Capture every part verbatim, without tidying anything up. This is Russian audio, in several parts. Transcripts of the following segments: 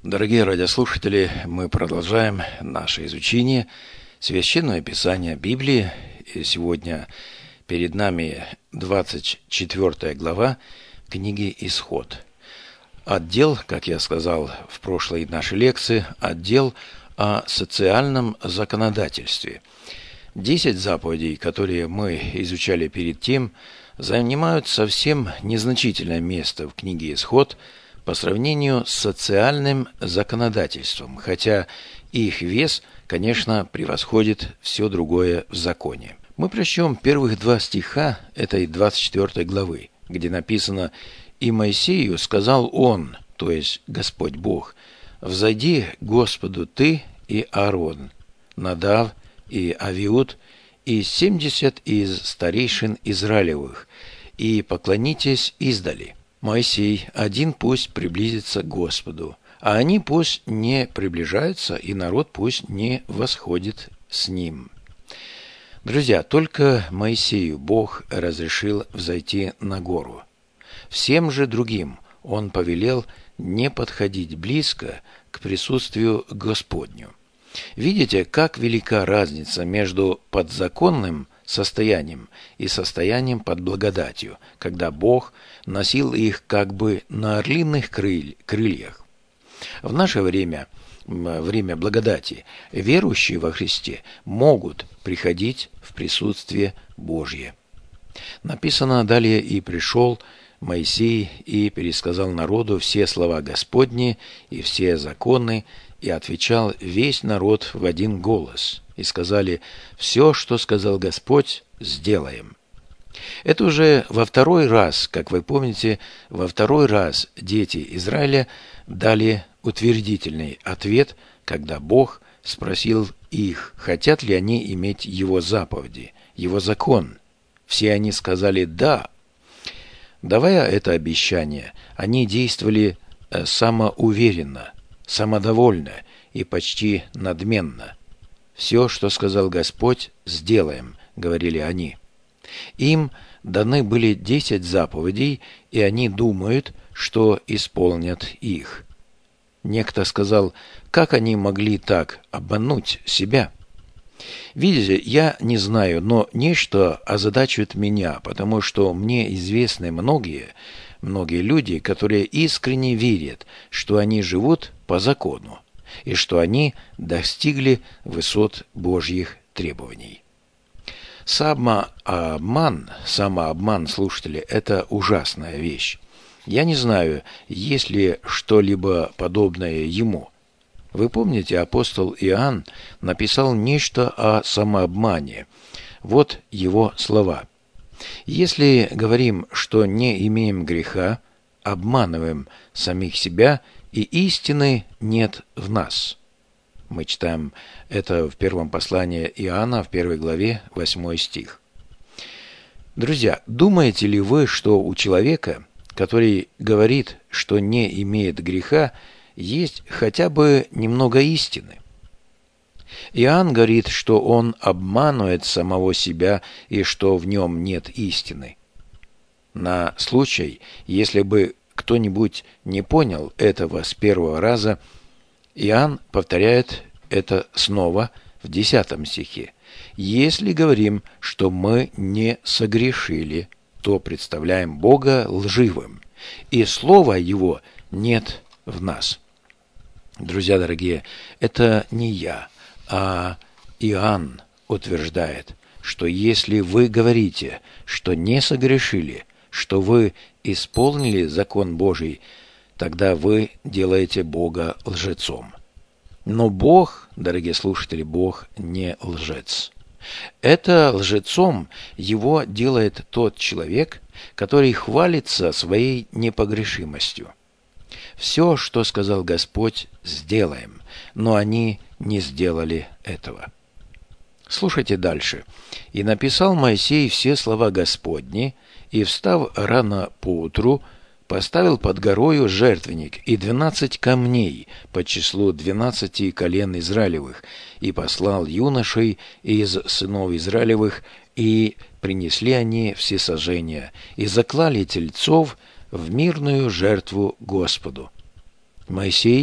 Дорогие радиослушатели, мы продолжаем наше изучение Священного Писания Библии. И сегодня перед нами двадцать четвёртая глава книги «Исход». Отдел, как я сказал в прошлой нашей лекции, отдел о социальном законодательстве. Десять заповедей, которые мы изучали перед тем, занимают совсем незначительное место в книге «Исход» по сравнению с социальным законодательством, хотя их вес, конечно, превосходит все другое в законе. Мы прочтем первых два стиха этой двадцать четвёртой главы, где написано: «И Моисею сказал он, то есть Господь Бог, взойди к Господу ты и Аарон, Надав и Авиуд, и семьдесят из старейшин Израилевых, и поклонитесь издали. Моисей один пусть приблизится к Господу, а они пусть не приближаются, и народ пусть не восходит с ним». Друзья, только Моисею Бог разрешил взойти на гору. Всем же другим он повелел не подходить близко к присутствию Господню. Видите, как велика разница между подзаконным состоянием и состоянием под благодатью, когда Бог носил их как бы на орлиных крыль, крыльях. В наше время, время благодати, верующие во Христе могут приходить в присутствие Божье. Написано далее: «И пришел Моисей и пересказал народу все слова Господни и все законы, и отвечал весь народ в один голос. И сказали: все, что сказал Господь, сделаем». Это уже во второй раз, как вы помните, во второй раз дети Израиля дали утвердительный ответ, когда Бог спросил их, хотят ли они иметь Его заповеди, Его закон. Все они сказали «да». Давая это обещание, они действовали самоуверенно, самодовольно и почти надменно. «Все, что сказал Господь, сделаем», — говорили они. Им даны были десять заповедей, и они думают, что исполнят их. Некто сказал: как они могли так обмануть себя? Видите, я не знаю, но нечто озадачивает меня, потому что мне известны многие, многие люди, которые искренне верят, что они живут по закону, и что они достигли высот Божьих требований. Самообман, самообман, слушатели, это ужасная вещь. Я не знаю, есть ли что-либо подобное ему. Вы помните, апостол Иоанн написал нечто о самообмане. Вот его слова: «Если говорим, что не имеем греха, обманываем самих себя, и истины нет в нас». Мы читаем это в первом послании Иоанна, в первой главе, восьмой стих. Друзья, думаете ли вы, что у человека, который говорит, что не имеет греха, есть хотя бы немного истины? Иоанн говорит, что он обманывает самого себя и что в нем нет истины. На случай, если бы кто-нибудь не понял этого с первого раза, Иоанн повторяет это снова в десятом стихе. «Если говорим, что мы не согрешили, то представляем Бога лживым, и слова Его нет в нас». Друзья дорогие, это не я, а Иоанн утверждает, что если вы говорите, что не согрешили, что вы исполнили закон Божий, тогда вы делаете Бога лжецом. Но Бог, дорогие слушатели, Бог не лжец. Это лжецом его делает тот человек, который хвалится своей непогрешимостью. Все, что сказал Господь, сделаем, но они не сделали этого. Слушайте дальше. «И написал Моисей все слова Господни, и, встав рано поутру, поставил под горою жертвенник и двенадцать камней по числу двенадцати колен Израилевых, и послал юношей из сынов Израилевых, и принесли они всесожжения, и заклали тельцов в мирную жертву Господу. Моисей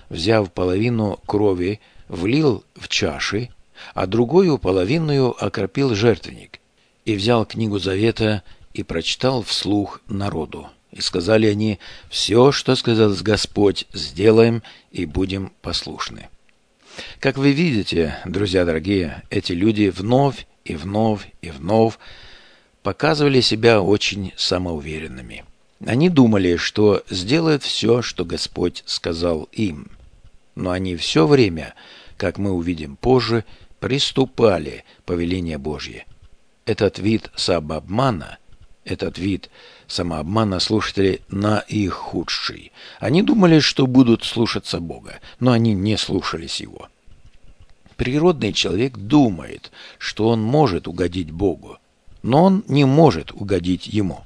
взяв половину крови, влил в чаши, а другую половину окропил жертвенник, и взял книгу завета и прочитал вслух народу. И сказали они: «Все, что сказал Господь, сделаем и будем послушны». Как вы видите, друзья дорогие, эти люди вновь и вновь и вновь показывали себя очень самоуверенными. Они думали, что сделают все, что Господь сказал им. Но они все время, как мы увидим позже, приступали повеление Божье. Этот вид самообмана, этот вид самообмана слушателей наихудший. Они думали, что будут слушаться Бога, но они не слушались Его. Природный человек думает, что он может угодить Богу, но он не может угодить Ему.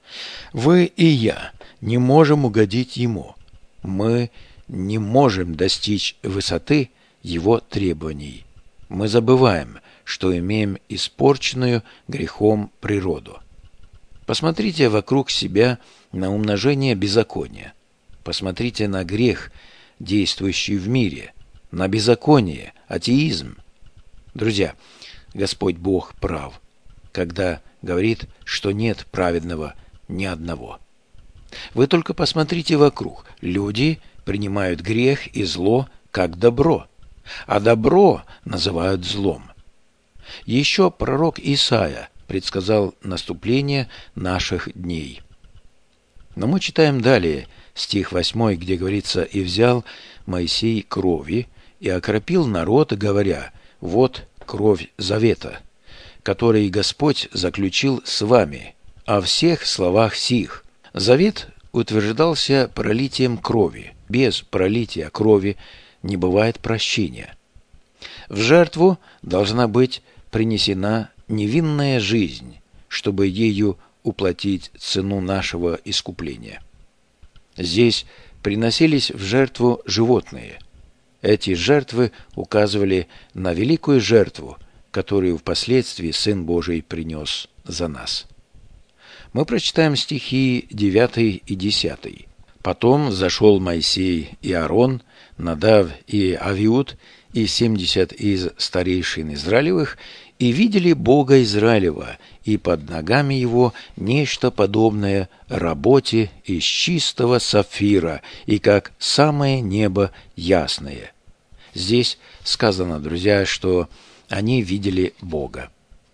Вы и я не можем угодить Ему. Мы не можем достичь высоты Его требований. Мы забываем, что имеем испорченную грехом природу. Посмотрите вокруг себя на умножение беззакония. Посмотрите на грех, действующий в мире, на беззаконие, атеизм. Друзья, Господь Бог прав, когда говорит, что нет праведного ни одного. Вы только посмотрите вокруг. Люди принимают грех и зло как добро, а добро называют злом. Еще пророк Исаия предсказал наступление наших дней. Но мы читаем далее стих восьмой, где говорится: «И взял Моисей крови и окропил народ, говоря: вот кровь завета, который Господь заключил с вами, о всех словах сих». Завет утверждался пролитием крови. Без пролития крови не бывает прощения. В жертву должна быть принесена невинная жизнь, чтобы ею уплатить цену нашего искупления. Здесь приносились в жертву животные. Эти жертвы указывали на великую жертву, которую впоследствии Сын Божий принес за нас. Мы прочитаем стихи девятый и десятый. «Потом взошел Моисей и Аарон, Надав и Авиуд, и семьдесят из старейшин Израилевых, и видели Бога Израилева, и под ногами его нечто подобное работе из чистого сапфира, и как самое небо ясное». Здесь сказано, друзья, что они видели Бога.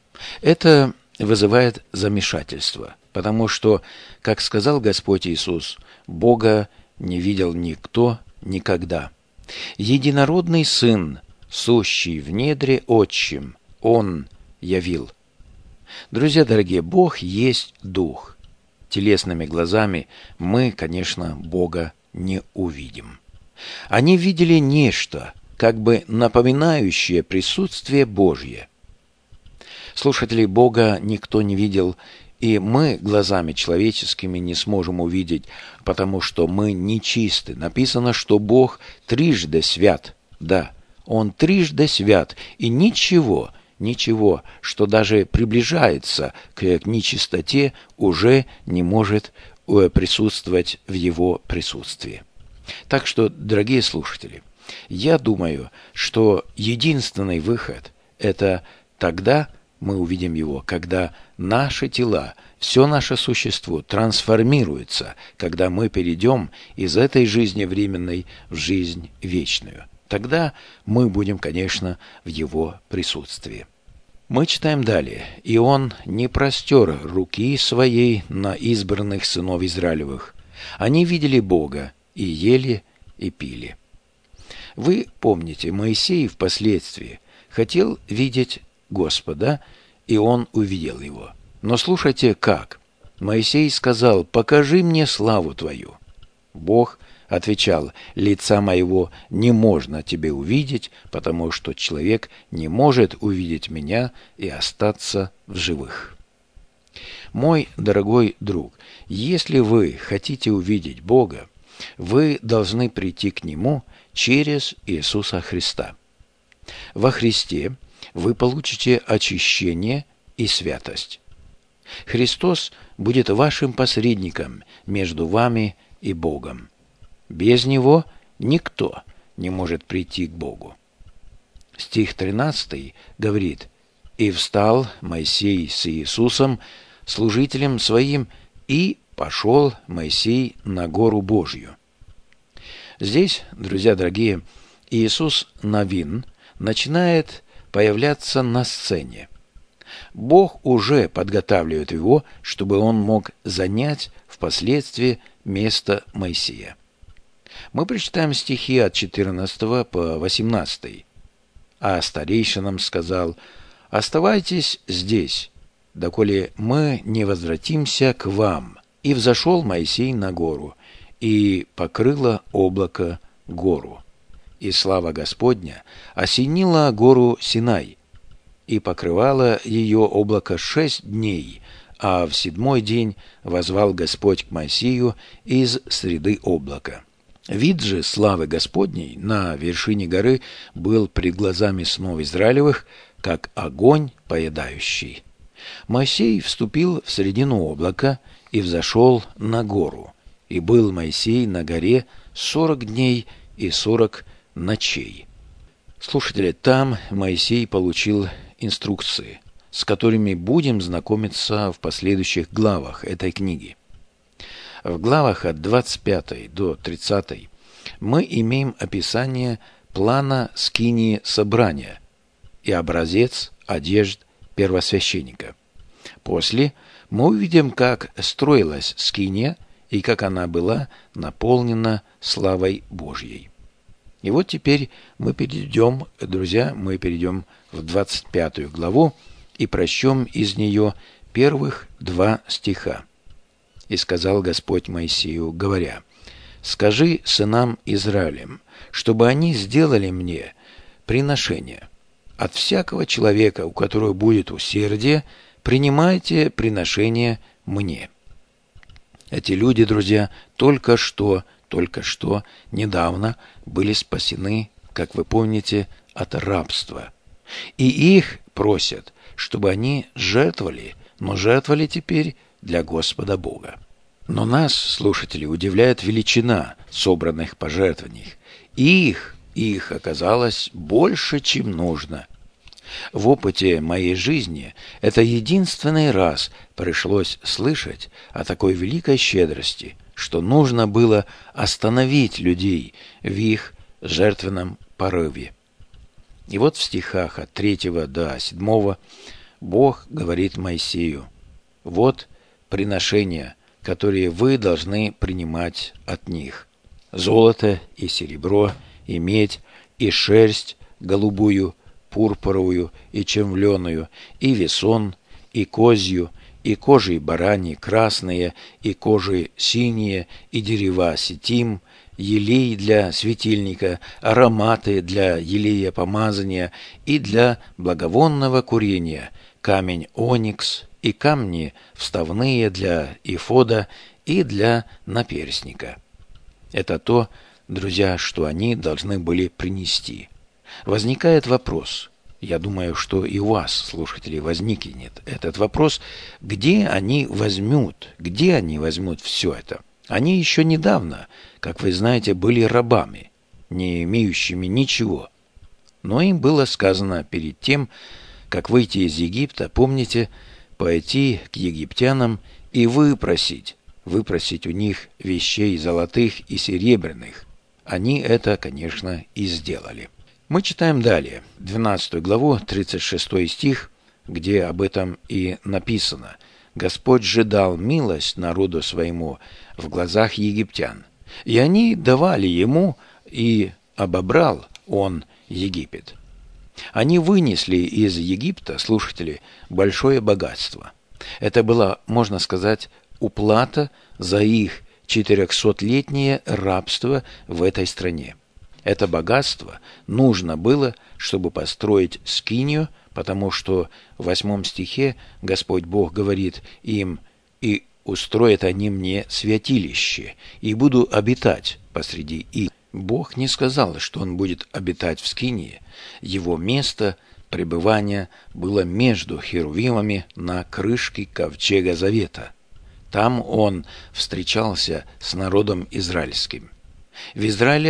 Это вызывает замешательство, потому что, как сказал Господь Иисус, Бога не видел никто никогда. Единородный Сын, сущий в недре Отчим, Он явил. Друзья дорогие, Бог есть Дух. Телесными глазами мы, конечно, Бога не увидим. Они видели нечто, как бы напоминающее присутствие Божье. Слушателей Бога никто не видел, и мы глазами человеческими не сможем увидеть, потому что мы нечисты. Написано, что Бог трижды свят. Да, Он трижды свят, и ничего, ничего, что даже приближается к нечистоте, уже не может присутствовать в Его присутствии. Так что, дорогие слушатели, я думаю, что единственный выход – это тогда мы увидим Его, когда наши тела, все наше существо трансформируется, когда мы перейдем из этой жизни временной в жизнь вечную. Тогда мы будем, конечно, в Его присутствии. Мы читаем далее. «И Он не простер руки Своей на избранных сынов Израилевых. Они видели Бога и ели, и пили». Вы помните, Моисей впоследствии хотел видеть Господа, и он увидел Его. Но слушайте, как. Моисей сказал: «Покажи мне славу Твою». Бог отвечал: «Лица моего не можно тебе увидеть, потому что человек не может увидеть меня и остаться в живых». Мой дорогой друг, если вы хотите увидеть Бога, вы должны прийти к Нему через Иисуса Христа. Во Христе вы получите очищение и святость. Христос будет вашим посредником между вами и Богом. Без Него никто не может прийти к Богу. Стих тринадцатый говорит: «И встал Моисей с Иисусом, служителем своим, и пошел Моисей на гору Божью». Здесь, друзья дорогие, Иисус Навин начинает появляться на сцене. Бог уже подготавливает его, чтобы он мог занять впоследствии место Моисея. Мы прочитаем стихи от четырнадцатого по восемнадцатый. «А старейшинам сказал: оставайтесь здесь, доколе мы не возвратимся к вам. И взошел Моисей на гору, и покрыло облако гору. И слава Господня осенила гору Синай, и покрывало ее облако шесть дней, а в седьмой день воззвал Господь к Моисею из среды облака. Вид же славы Господней на вершине горы был пред глазами сынов Израилевых, как огонь поедающий. Моисей вступил в середину облака и взошел на гору, и был Моисей на горе сорок дней и сорок ночей». Слушатели, там Моисей получил инструкции, с которыми будем знакомиться в последующих главах этой книги. В главах от двадцать пятой до тридцатой мы имеем описание плана скинии собрания и образец одежд первосвященника. После мы увидим, как строилась скиния и как она была наполнена славой Божьей. И вот теперь мы перейдем, друзья, мы перейдем в двадцать пятую главу и прочтем из нее первых два стиха. «И сказал Господь Моисею, говоря: скажи сынам Израилем, чтобы они сделали мне приношение. От всякого человека, у которого будет усердие, принимайте приношение мне». Эти люди, друзья, только что, только что, недавно были спасены, как вы помните, от рабства. И их просят, чтобы они жертвовали, но жертвовали теперь для Господа Бога. Но нас, слушатели, удивляет величина собранных пожертвований. Их, их оказалось больше, чем нужно. В опыте моей жизни это единственный раз пришлось слышать о такой великой щедрости, что нужно было остановить людей в их жертвенном порыве. И вот в стихах от третьего до седьмого Бог говорит Моисею: «Вот приношения, которые вы должны принимать от них: золото и серебро, и медь, и шерсть голубую, пурпуровую и червленую, и весон, и козью, и кожи бараньи красные, и кожи синие, и дерева ситим, елей для светильника, ароматы для елея помазания и для благовонного курения, камень оникс и камни вставные для эфода и для наперстника». Это то, друзья, что они должны были принести. Возникает вопрос, я думаю, что и у вас, слушатели, возникнет этот вопрос: где они возьмут, где они возьмут все это? Они еще недавно, как вы знаете, были рабами, не имеющими ничего. Но им было сказано перед тем, как выйти из Египта, помните, пойти к египтянам и выпросить, выпросить у них вещей золотых и серебряных. Они это, конечно, и сделали. Мы читаем далее, двенадцатую главу, тридцать шестой стих, где об этом и написано: «Господь же дал милость народу своему в глазах египтян, и они давали ему, и обобрал он Египет». Они вынесли из Египта, слушатели, большое богатство. Это была, можно сказать, уплата за их четырехсотлетнее рабство в этой стране. Это богатство нужно было, чтобы построить скинию, потому что в восьмом стихе Господь Бог говорит им: «И устроят они мне святилище, и буду обитать посреди их». Бог не сказал, что он будет обитать в скинии. Его место пребывания было между херувимами на крышке ковчега завета. Там он встречался с народом израильским. В Израиле,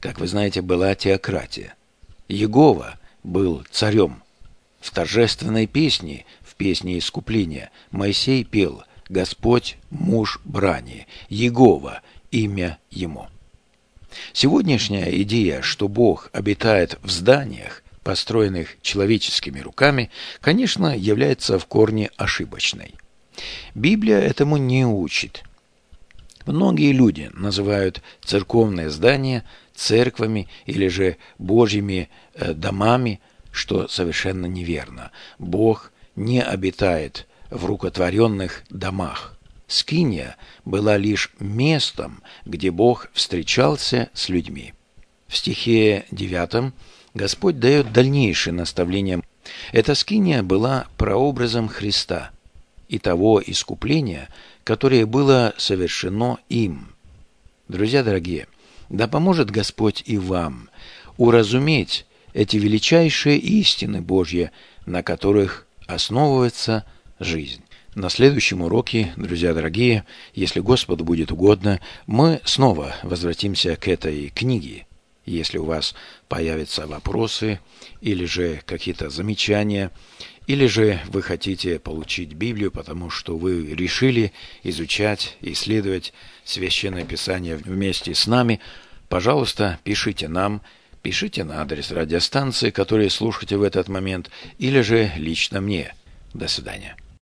как вы знаете, была теократия. Иегова был царем. В торжественной песне, в песне искупления, Моисей пел «Господь – муж брани, Иегова – имя ему». Сегодняшняя идея, что Бог обитает в зданиях, построенных человеческими руками, конечно, является в корне ошибочной. Библия этому не учит. Многие люди называют церковные здания церквами или же Божьими домами, что совершенно неверно. Бог не обитает в рукотворенных домах. Скиния была лишь местом, где Бог встречался с людьми. В стихе девятом Господь дает дальнейшее наставление. Эта скиния была прообразом Христа и того искупления, которое было совершено им. Друзья дорогие, да поможет Господь и вам уразуметь эти величайшие истины Божьи, на которых основывается жизнь. На следующем уроке, друзья дорогие, если Господу будет угодно, мы снова возвратимся к этой книге. Если у вас появятся вопросы или же какие-то замечания, или же вы хотите получить Библию, потому что вы решили изучать, исследовать Священное Писание вместе с нами, пожалуйста, пишите нам, пишите на адрес радиостанции, который слушаете в этот момент, или же лично мне. До свидания.